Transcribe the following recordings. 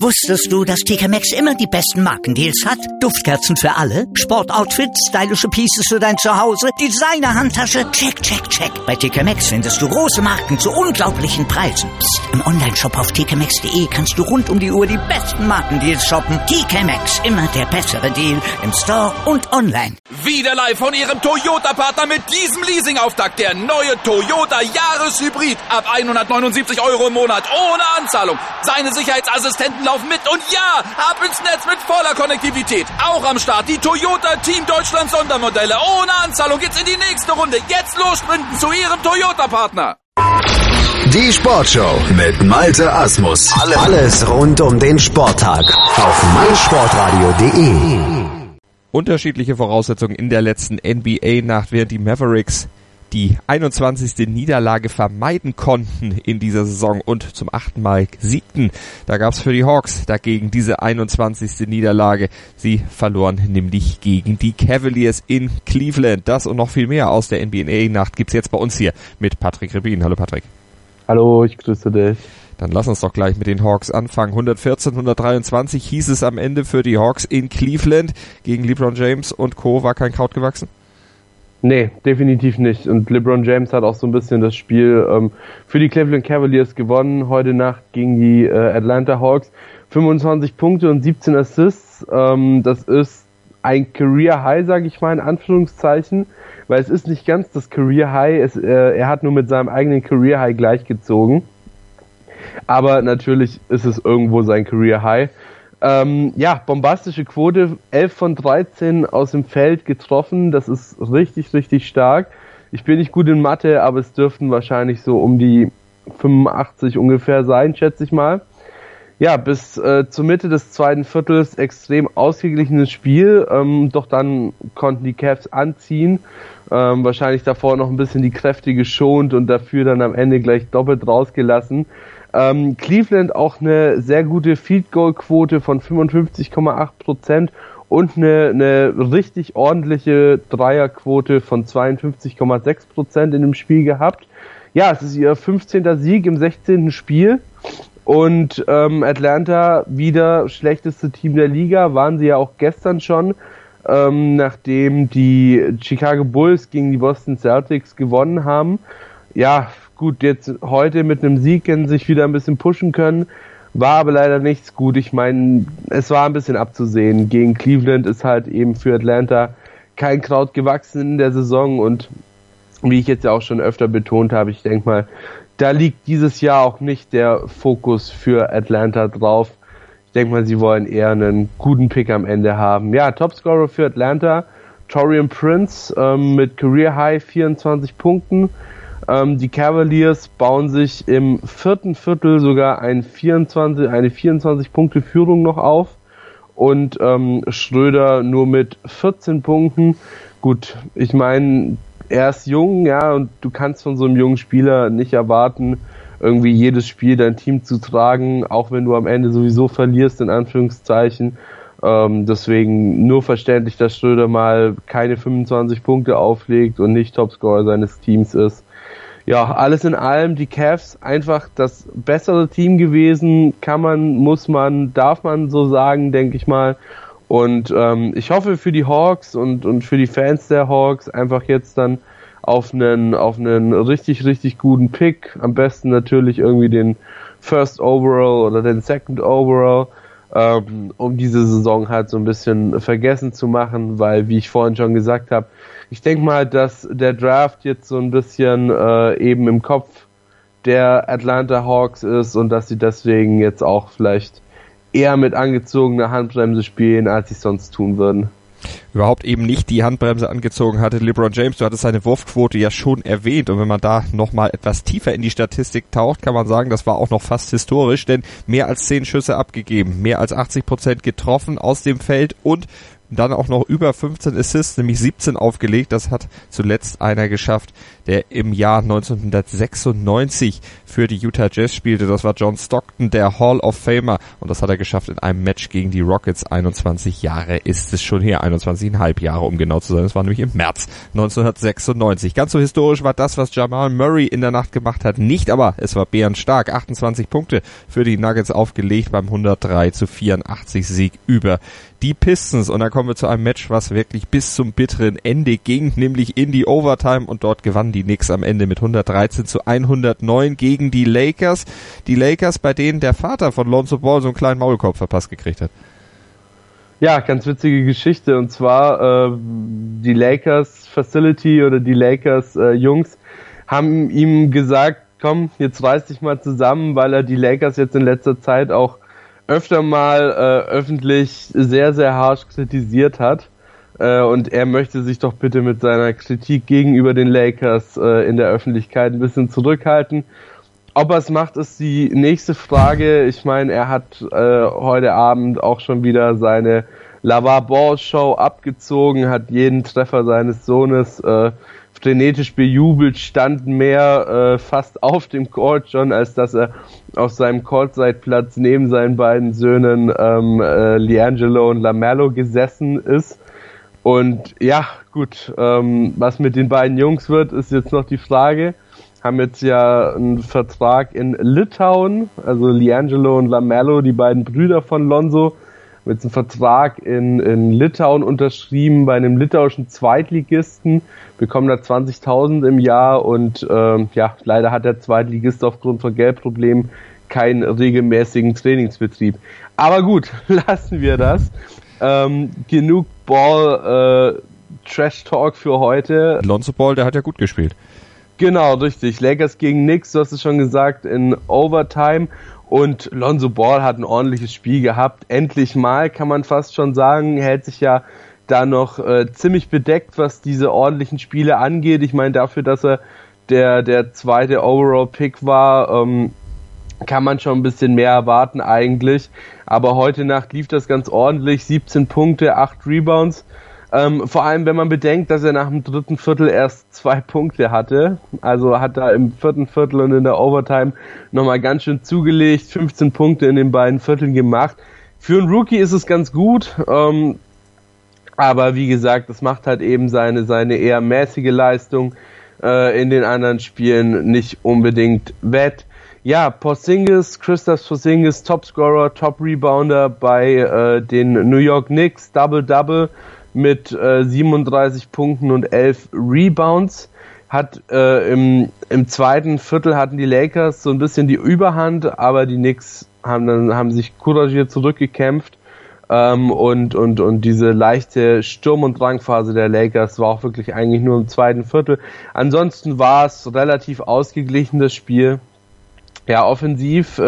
Wusstest du, dass TK Maxx immer die besten Markendeals hat? Duftkerzen für alle, Sportoutfits, stylische Pieces für dein Zuhause, Designer-Handtasche, check, check, check. Bei TK Maxx findest du große Marken zu unglaublichen Preisen. Psst. Im Onlineshop auf tkmaxx.de kannst du rund um die Uhr die besten Markendeals shoppen. TK Maxx, immer der bessere Deal im Store und online. Wieder live von Ihrem Toyota-Partner mit diesem Leasing-Auftakt. Der neue Toyota Jahreshybrid. Ab 179 € im Monat. Ohne Anzahlung. Seine Sicherheitsassistenten laufen mit. Und ja, ab ins Netz mit voller Konnektivität. Auch am Start die Toyota Team Deutschland Sondermodelle. Ohne Anzahlung geht's in die nächste Runde. Jetzt los sprinten zu Ihrem Toyota-Partner. Die Sportshow mit Malte Asmus. Alles rund um den Sporttag auf meinsportradio.de. Unterschiedliche Voraussetzungen in der letzten NBA-Nacht, während die Mavericks die 21. Niederlage vermeiden konnten in dieser Saison und zum 8. Mal siegten. Da gab's für die Hawks dagegen diese 21. Niederlage. Sie verloren nämlich gegen die Cavaliers in Cleveland. Das und noch viel mehr aus der NBA-Nacht gibt's jetzt bei uns hier mit Patrick Rebin. Hallo Patrick. Hallo, ich grüße dich. Dann lass uns doch gleich mit den Hawks anfangen. 114-123 hieß es am Ende für die Hawks in Cleveland. Gegen LeBron James und Co. war kein Kraut gewachsen? Nee, definitiv nicht. Und LeBron James hat auch so ein bisschen das Spiel für die Cleveland Cavaliers gewonnen. Heute Nacht gegen die Atlanta Hawks. 25 Punkte und 17 Assists. Das ist ein Career High, sage ich mal in Anführungszeichen. Weil es ist nicht ganz das Career High. Er hat nur mit seinem eigenen Career High gleichgezogen. Aber natürlich ist es irgendwo sein Career High. Bombastische Quote, 11 von 13 aus dem Feld getroffen, das ist richtig, richtig stark. Ich bin nicht gut in Mathe, aber es dürften wahrscheinlich so um die 85 ungefähr sein, schätze ich mal. Ja, bis zur Mitte des zweiten Viertels extrem ausgeglichenes Spiel, doch dann konnten die Cavs anziehen, wahrscheinlich davor noch ein bisschen die Kräfte geschont und dafür dann am Ende gleich doppelt rausgelassen. Cleveland auch eine sehr gute Field-Goal-Quote von 55,8% und eine richtig ordentliche Dreierquote von 52,6% in dem Spiel gehabt. Ja, es ist ihr 15. Sieg im 16. Spiel und Atlanta wieder schlechteste Team der Liga, waren sie ja auch gestern schon, nachdem die Chicago Bulls gegen die Boston Celtics gewonnen haben. Ja, gut, jetzt heute mit einem Sieg hätten sich wieder ein bisschen pushen können, war aber leider nichts gut. Ich meine, es war ein bisschen abzusehen. Gegen Cleveland ist halt eben für Atlanta kein Kraut gewachsen in der Saison und wie ich jetzt ja auch schon öfter betont habe, ich denke mal, da liegt dieses Jahr auch nicht der Fokus für Atlanta drauf. Ich denke mal, sie wollen eher einen guten Pick am Ende haben. Ja, Topscorer für Atlanta, Taurean Prince mit Career High 24 Punkten. Die Cavaliers bauen sich im vierten Viertel sogar eine 24-Punkte-Führung noch auf und Schröder nur mit 14 Punkten. Gut, ich meine, er ist jung, ja, und du kannst von so einem jungen Spieler nicht erwarten, irgendwie jedes Spiel dein Team zu tragen, auch wenn du am Ende sowieso verlierst, in Anführungszeichen. Deswegen nur verständlich, dass Schröder mal keine 25 Punkte auflegt und nicht Topscorer seines Teams ist. Ja, alles in allem, die Cavs einfach das bessere Team gewesen, kann man, muss man, darf man so sagen, denke ich mal. Und ich hoffe für die Hawks und für die Fans der Hawks einfach jetzt dann auf einen richtig, richtig guten Pick. Am besten natürlich irgendwie den First Overall oder den Second Overall, um diese Saison halt so ein bisschen vergessen zu machen, weil, wie ich vorhin schon gesagt habe, ich denke mal, dass der Draft jetzt so ein bisschen eben im Kopf der Atlanta Hawks ist und dass sie deswegen jetzt auch vielleicht eher mit angezogener Handbremse spielen, als sie es sonst tun würden. Überhaupt eben nicht die Handbremse angezogen hatte LeBron James. Du hattest seine Wurfquote ja schon erwähnt und wenn man da nochmal etwas tiefer in die Statistik taucht, kann man sagen, das war auch noch fast historisch, denn mehr als 10 Schüsse abgegeben, mehr als 80% getroffen aus dem Feld und dann auch noch über 15 Assists, nämlich 17 aufgelegt. Das hat zuletzt einer geschafft, der im Jahr 1996 für die Utah Jazz spielte. Das war John Stockton, der Hall of Famer. Und das hat er geschafft in einem Match gegen die Rockets. 21 Jahre ist es schon her. 21,5 Jahre, um genau zu sein. Das war nämlich im März 1996. Ganz so historisch war das, was Jamal Murray in der Nacht gemacht hat, nicht, aber es war bärenstark. 28 Punkte für die Nuggets aufgelegt beim 103-84 Sieg über die Pistons. Und dann kommen wir zu einem Match, was wirklich bis zum bitteren Ende ging, nämlich in die Overtime, und dort gewannen die Knicks am Ende mit 113-109 gegen die Lakers. Die Lakers, bei denen der Vater von Lonzo Ball so einen kleinen Maulkorb verpasst gekriegt hat. Ja, ganz witzige Geschichte, und zwar die Lakers Facility oder die Lakers Jungs haben ihm gesagt, komm, jetzt reiß dich mal zusammen, weil er die Lakers jetzt in letzter Zeit auch öfter mal öffentlich sehr, sehr harsch kritisiert hat. Und er möchte sich doch bitte mit seiner Kritik gegenüber den Lakers in der Öffentlichkeit ein bisschen zurückhalten. Ob er es macht, ist die nächste Frage. Ich meine, er hat heute Abend auch schon wieder seine LaVar Ball Show abgezogen, hat jeden Treffer seines Sohnes frenetisch bejubelt, stand mehr fast auf dem Court schon, als dass er auf seinem Courtside-Platz neben seinen beiden Söhnen LiAngelo und LaMelo gesessen ist. Und ja, gut, was mit den beiden Jungs wird, ist jetzt noch die Frage. Haben jetzt ja einen Vertrag in Litauen, also LiAngelo und LaMelo, die beiden Brüder von Lonzo, haben jetzt einen Vertrag in Litauen unterschrieben bei einem litauischen Zweitligisten, bekommen da 20.000 im Jahr, und ja, leider hat der Zweitligist aufgrund von Geldproblemen keinen regelmäßigen Trainingsbetrieb. Aber gut, lassen wir das. Genug Ball Trash Talk für heute. Lonzo Ball, der hat ja gut gespielt. Genau, richtig. Lakers gegen Knicks, du hast es schon gesagt, in Overtime. Und Lonzo Ball hat ein ordentliches Spiel gehabt. Endlich mal, kann man fast schon sagen. Hält sich ja da noch ziemlich bedeckt, was diese ordentlichen Spiele angeht. Ich meine, dafür, dass er der zweite Overall-Pick war, kann man schon ein bisschen mehr erwarten eigentlich. Aber heute Nacht lief das ganz ordentlich. 17 Punkte, 8 Rebounds. Vor allem, wenn man bedenkt, dass er nach dem dritten Viertel erst 2 Punkte hatte. Also hat er im vierten Viertel und in der Overtime nochmal ganz schön zugelegt. 15 Punkte in den beiden Vierteln gemacht. Für einen Rookie ist es ganz gut. Aber wie gesagt, das macht halt eben seine eher mäßige Leistung in den anderen Spielen nicht unbedingt wett. Ja, Kristaps Porzingis, Topscorer, Top-Rebounder bei den New York Knicks, Double-Double mit 37 Punkten und 11 Rebounds. Hat im zweiten Viertel hatten die Lakers so ein bisschen die Überhand, aber die Knicks haben sich couragiert zurückgekämpft. Und diese leichte Sturm- und Drangphase der Lakers war auch wirklich eigentlich nur im zweiten Viertel. Ansonsten war es relativ ausgeglichen, das Spiel. Ja, offensiv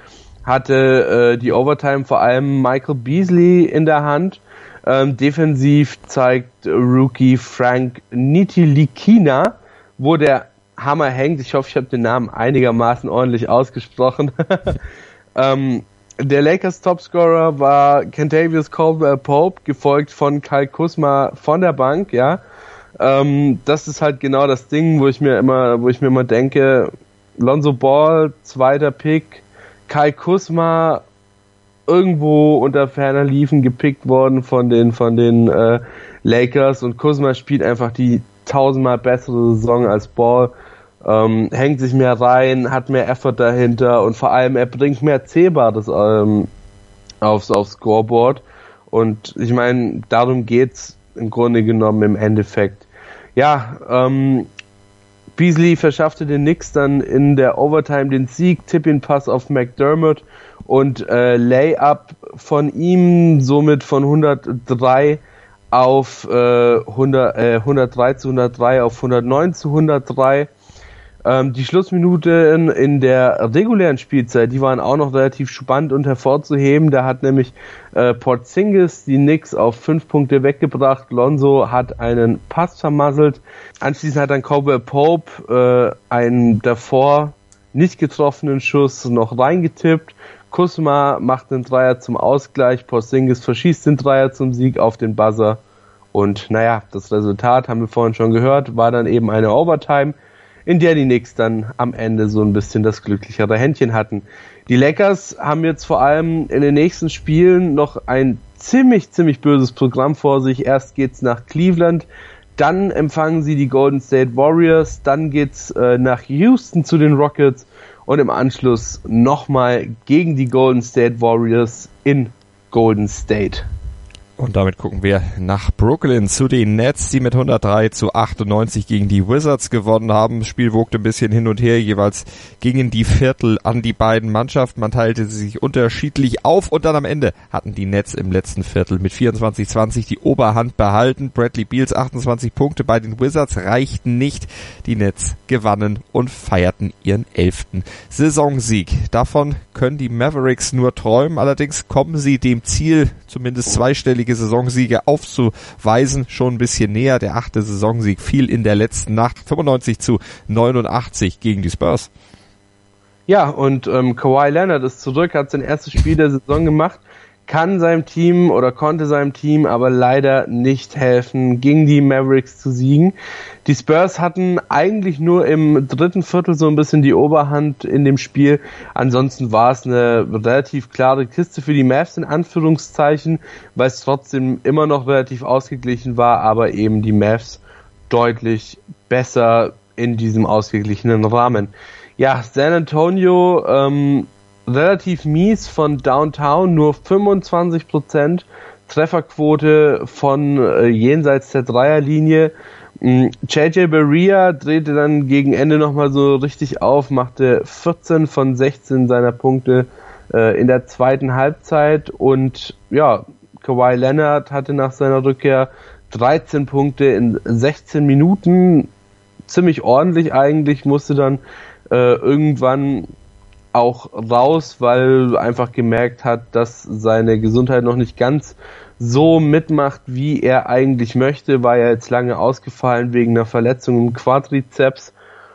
hatte die Overtime vor allem Michael Beasley in der Hand. Defensiv zeigt Rookie Frank Ntilikina, wo der Hammer hängt. Ich hoffe, ich habe den Namen einigermaßen ordentlich ausgesprochen. Der Lakers Topscorer war Kentavious Caldwell-Pope, gefolgt von Kyle Kuzma von der Bank, ja. Das ist halt genau das Ding, wo ich mir immer denke, Lonzo Ball, zweiter Pick, Kyle Kuzma irgendwo unter ferner Liefen gepickt worden von den Lakers, und Kuzma spielt einfach die 1000-mal bessere Saison als Ball, hängt sich mehr rein, hat mehr Effort dahinter, und vor allem er bringt mehr Zählbares aufs Scoreboard, und ich meine, darum geht's im Grunde genommen im Endeffekt. Ja, Beasley verschaffte den Knicks dann in der Overtime den Sieg, Tip-In-Pass auf McDermott und Layup von ihm, somit von 103 auf 103-103 auf 109-103. Die Schlussminuten in der regulären Spielzeit, die waren auch noch relativ spannend und hervorzuheben. Da hat nämlich Porzingis die Knicks auf 5 Punkte weggebracht. Lonzo hat einen Pass vermasselt. Anschließend hat dann Caldwell-Pope einen davor nicht getroffenen Schuss noch reingetippt. Kuzma macht einen Dreier zum Ausgleich, Porzingis verschießt den Dreier zum Sieg auf den Buzzer. Und naja, das Resultat, haben wir vorhin schon gehört, war dann eben eine Overtime, in der die Knicks dann am Ende so ein bisschen das glücklichere Händchen hatten. Die Lakers haben jetzt vor allem in den nächsten Spielen noch ein ziemlich böses Programm vor sich. Erst geht's nach Cleveland, dann empfangen sie die Golden State Warriors, dann geht's nach Houston zu den Rockets und im Anschluss nochmal gegen die Golden State Warriors in Golden State. Und damit gucken wir nach Brooklyn zu den Nets, die mit 103-98 gegen die Wizards gewonnen haben. Das Spiel wogte ein bisschen hin und her, jeweils gingen die Viertel an die beiden Mannschaften. Man teilte sich unterschiedlich auf und dann am Ende hatten die Nets im letzten Viertel mit 24-20 die Oberhand behalten. Bradley Beals 28 Punkte bei den Wizards reichten nicht. Die Nets gewannen und feierten ihren 11. Saisonsieg. Davon können die Mavericks nur träumen, allerdings kommen sie dem Ziel, zumindest zweistellige Saisonsiege aufzuweisen, schon ein bisschen näher. Der 8. Saisonsieg fiel in der letzten Nacht 95-89 gegen die Spurs. Ja, und Kawhi Leonard ist zurück, hat sein erstes Spiel der Saison gemacht, konnte seinem Team aber leider nicht helfen, gegen die Mavericks zu siegen. Die Spurs hatten eigentlich nur im dritten Viertel so ein bisschen die Oberhand in dem Spiel. Ansonsten war es eine relativ klare Kiste für die Mavs in Anführungszeichen, weil es trotzdem immer noch relativ ausgeglichen war, aber eben die Mavs deutlich besser in diesem ausgeglichenen Rahmen. Ja, San Antonio relativ mies von Downtown, nur 25%, Trefferquote von jenseits der Dreierlinie. JJ Barea drehte dann gegen Ende nochmal so richtig auf, machte 14 von 16 seiner Punkte in der zweiten Halbzeit und ja, Kawhi Leonard hatte nach seiner Rückkehr 13 Punkte in 16 Minuten, ziemlich ordentlich eigentlich, musste dann irgendwann auch raus, weil einfach gemerkt hat, dass seine Gesundheit noch nicht ganz so mitmacht, wie er eigentlich möchte, war ja jetzt lange ausgefallen wegen einer Verletzung im Quadrizeps.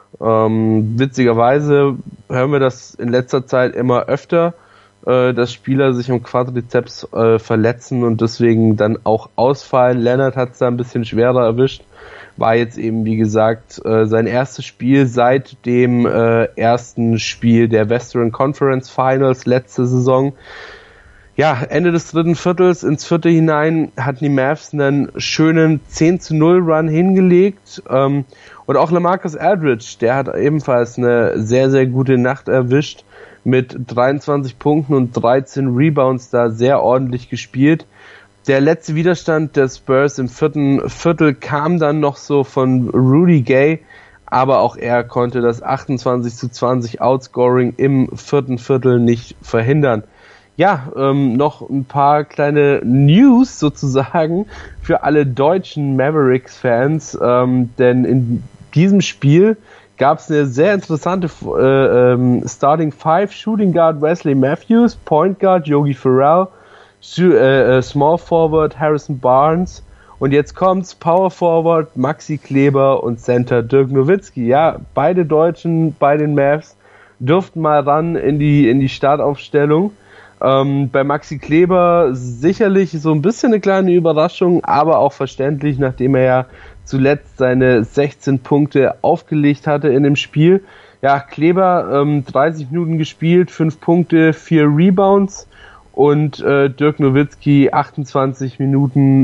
Witzigerweise hören wir das in letzter Zeit immer öfter, dass Spieler sich im Quadrizeps verletzen und deswegen dann auch ausfallen. Leonard hat es da ein bisschen schwerer erwischt, war jetzt eben, wie gesagt, sein erstes Spiel seit dem ersten Spiel der Western Conference Finals letzte Saison. Ja, Ende des dritten Viertels ins vierte hinein hatten die Mavs einen schönen 10-0 Run hingelegt und auch LaMarcus Aldridge, der hat ebenfalls eine sehr, sehr gute Nacht erwischt mit 23 Punkten und 13 Rebounds, da sehr ordentlich gespielt. Der letzte Widerstand der Spurs im vierten Viertel kam dann noch so von Rudy Gay, aber auch er konnte das 28-20 Outscoring im vierten Viertel nicht verhindern. Ja, noch ein paar kleine News sozusagen für alle deutschen Mavericks-Fans, denn in diesem Spiel gab es eine sehr interessante Starting Five: Shooting Guard Wesley Matthews, Point Guard Yogi Ferrell, Small Forward Harrison Barnes und jetzt kommt's Power Forward Maxi Kleber und Center Dirk Nowitzki. Ja, beide Deutschen bei den Mavs durften mal ran in die Startaufstellung. Bei Maxi Kleber sicherlich so ein bisschen eine kleine Überraschung, aber auch verständlich, nachdem er ja zuletzt seine 16 Punkte aufgelegt hatte in dem Spiel. Ja, Kleber 30 Minuten gespielt, 5 Punkte, 4 Rebounds und Dirk Nowitzki 26 Minuten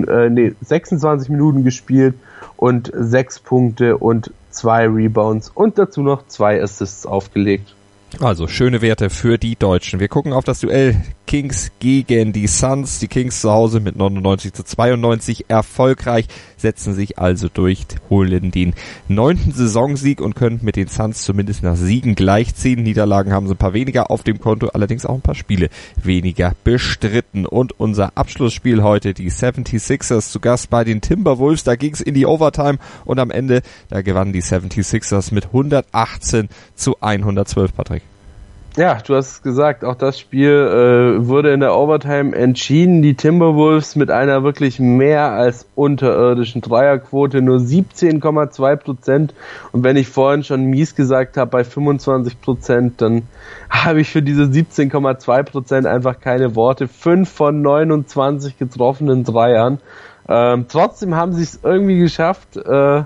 gespielt und 6 Punkte und 2 Rebounds und dazu noch 2 Assists aufgelegt. Also schöne Werte für die Deutschen. Wir gucken auf das Duell Kings gegen die Suns. Die Kings zu Hause mit 99-92 erfolgreich, setzen sich also durch, holen den 9. Saisonsieg und können mit den Suns zumindest nach Siegen gleichziehen. Niederlagen haben sie ein paar weniger auf dem Konto, allerdings auch ein paar Spiele weniger bestritten. Und unser Abschlussspiel heute, die 76ers zu Gast bei den Timberwolves. Da ging es in die Overtime und am Ende, da gewannen die 76ers mit 118-112, Patrick. Ja, du hast es gesagt, auch das Spiel wurde in der Overtime entschieden. Die Timberwolves mit einer wirklich mehr als unterirdischen Dreierquote, nur 17,2%. Und wenn ich vorhin schon mies gesagt habe, bei 25%, dann habe ich für diese 17,2% einfach keine Worte. 5 von 29 getroffenen Dreiern. Trotzdem haben sie es irgendwie geschafft,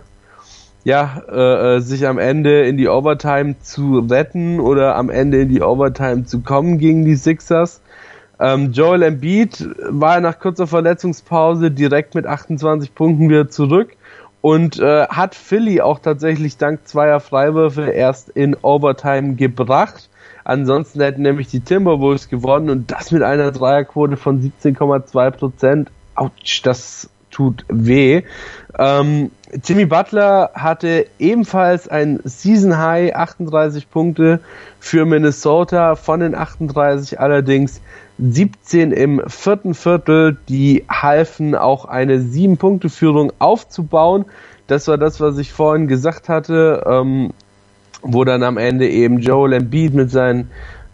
sich am Ende in die Overtime zu retten oder am Ende in die Overtime zu kommen gegen die Sixers. Joel Embiid war nach kurzer Verletzungspause direkt mit 28 Punkten wieder zurück und hat Philly auch tatsächlich dank zweier Freiwürfe erst in Overtime gebracht. Ansonsten hätten nämlich die Timberwolves gewonnen und das mit einer Dreierquote von 17,2%. Autsch, das tut weh. Jimmy Butler hatte ebenfalls ein Season High, 38 Punkte für Minnesota, von den 38 allerdings 17 im vierten Viertel, die halfen auch eine 7-Punkte-Führung aufzubauen. Das war das, was ich vorhin gesagt hatte, wo dann am Ende eben Joel Embiid mit seinen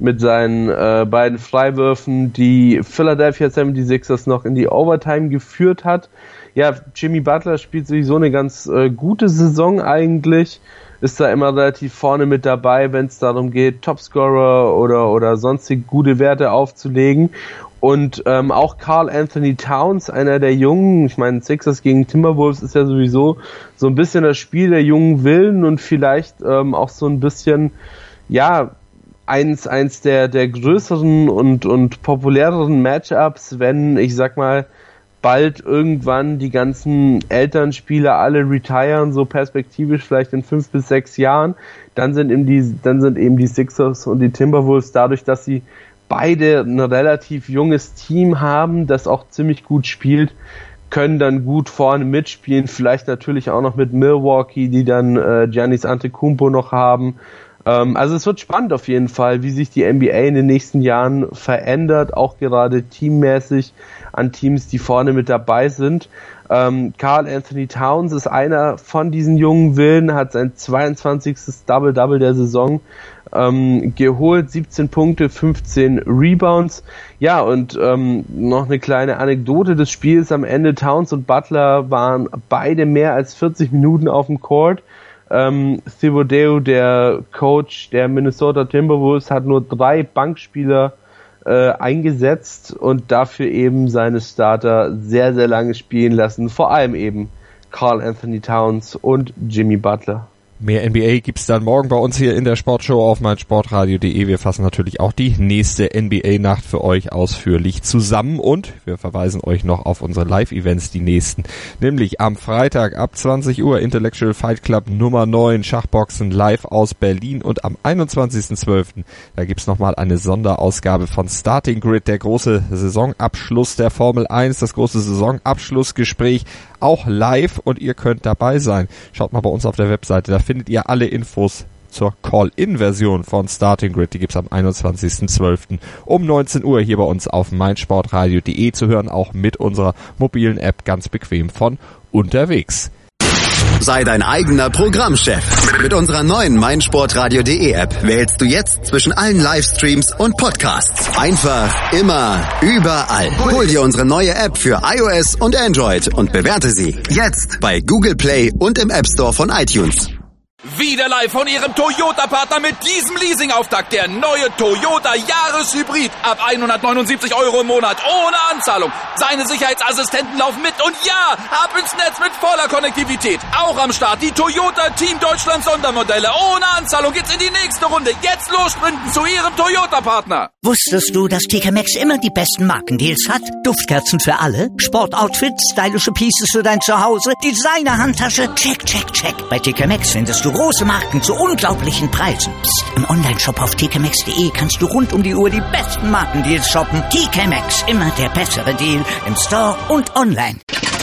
beiden Freiwürfen die Philadelphia 76ers noch in die Overtime geführt hat. Ja, Jimmy Butler spielt sowieso eine ganz gute Saison eigentlich, ist da immer relativ vorne mit dabei, wenn es darum geht, Topscorer oder sonstige gute Werte aufzulegen. Und auch Karl Anthony Towns, einer der Jungen, ich meine Sixers gegen Timberwolves ist ja sowieso so ein bisschen das Spiel der jungen Wilden und vielleicht auch so ein bisschen, ja, eins der größeren und populäreren Matchups, wenn, ich sag mal, bald irgendwann die ganzen Elternspieler alle retiren, so perspektivisch vielleicht in 5 bis 6 Jahren, dann sind eben die Sixers und die Timberwolves, dadurch, dass sie beide ein relativ junges Team haben, das auch ziemlich gut spielt, können dann gut vorne mitspielen, vielleicht natürlich auch noch mit Milwaukee, die dann Giannis Antetokounmpo noch haben. Also es wird spannend auf jeden Fall, wie sich die NBA in den nächsten Jahren verändert, auch gerade teammäßig an Teams, die vorne mit dabei sind. Karl Anthony Towns ist einer von diesen jungen Wilden, hat sein 22. Double-Double der Saison geholt, 17 Punkte, 15 Rebounds. Ja, und noch eine kleine Anekdote des Spiels am Ende. Towns und Butler waren beide mehr als 40 Minuten auf dem Court. Thibodeau, der Coach der Minnesota Timberwolves, hat nur 3 Bankspieler eingesetzt und dafür eben seine Starter sehr, sehr lange spielen lassen. Vor allem eben Karl Anthony Towns und Jimmy Butler. Mehr NBA gibt's dann morgen bei uns hier in der Sportshow auf meinsportradio.de. Wir fassen natürlich auch die nächste NBA-Nacht für euch ausführlich zusammen und wir verweisen euch noch auf unsere Live-Events, die nächsten. Nämlich am Freitag ab 20 Uhr Intellectual Fight Club Nummer 9, Schachboxen live aus Berlin und am 21.12. da gibt's nochmal eine Sonderausgabe von Starting Grid, der große Saisonabschluss der Formel 1, das große Saisonabschlussgespräch, auch live und ihr könnt dabei sein. Schaut mal bei uns auf der Webseite, da findet ihr alle Infos zur Call-In-Version von Starting Grid. Die gibt's am 21.12. um 19 Uhr hier bei uns auf meinsportradio.de zu hören, auch mit unserer mobilen App ganz bequem von unterwegs. Sei dein eigener Programmchef. Mit unserer neuen meinsportradio.de App wählst du jetzt zwischen allen Livestreams und Podcasts. Einfach, immer, überall. Hol dir unsere neue App für iOS und Android und bewerte sie jetzt bei Google Play und im App Store von iTunes. Wieder live von Ihrem Toyota-Partner mit diesem Leasing-Auftakt. Der neue Toyota Jahreshybrid. Ab 179 € im Monat. Ohne Anzahlung. Seine Sicherheitsassistenten laufen mit. Und ja, ab ins Netz mit voller Konnektivität. Auch am Start die Toyota Team Deutschland Sondermodelle. Ohne Anzahlung geht's in die nächste Runde. Jetzt los sprinten zu Ihrem Toyota-Partner. Wusstest du, dass TK Maxx immer die besten Markendeals hat? Duftkerzen für alle, Sportoutfits, stylische Pieces für dein Zuhause, Designer-Handtasche, check, check, check. Bei TK Maxx findest du große Marken zu unglaublichen Preisen. Psst. Im Onlineshop auf tkmaxx.de kannst du rund um die Uhr die besten Markendeals shoppen. TK Maxx, immer der bessere Deal im Store und online.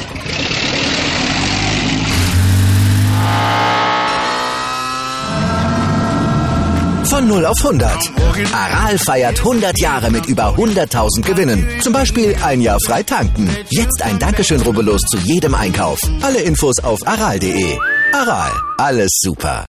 Von 0 auf 100. Aral feiert 100 Jahre mit über 100.000 Gewinnen. Zum Beispiel ein Jahr frei tanken. Jetzt ein Dankeschön, rubbellos zu jedem Einkauf. Alle Infos auf aral.de. Aral, alles super.